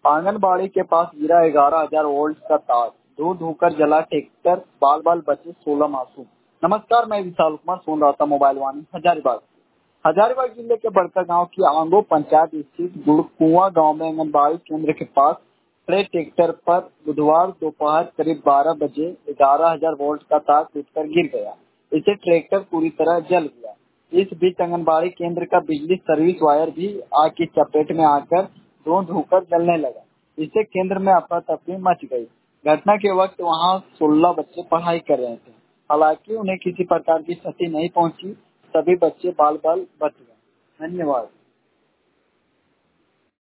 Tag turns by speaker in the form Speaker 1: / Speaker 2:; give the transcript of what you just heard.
Speaker 1: आंगनबाड़ी के पास गिरा 11,000 वोल्ट का तार, धू धू कर जला ट्रैक्टर, बाल बाल बचे 16 मासूम। नमस्कार, मैं विशाल कुमार सुन रहा था मोबाइल वाणी हजारीबाग। हजारीबाग जिले के बड़का गांव की आंगो पंचायत स्थित गुड़कुआ गांव में आंगनबाड़ी केंद्र के पास खड़े ट्रैक्टर पर बुधवार दोपहर करीब 12 बजे 11,000 वोल्ट का तार टूटकर गिर गया। इससे ट्रैक्टर पूरी तरह जल गया। इस बीच आंगनबाड़ी केंद्र का बिजली सर्विस वायर भी आग की चपेट में आकर धुआं होकर जलने लगा। इससे केंद्र में अफरा तफरी मच गई। घटना के वक्त वहां 16 बच्चे पढ़ाई कर रहे थे। हालांकि उन्हें किसी प्रकार की क्षति नहीं पहुंची। सभी बच्चे बाल बाल बच गए। धन्यवाद।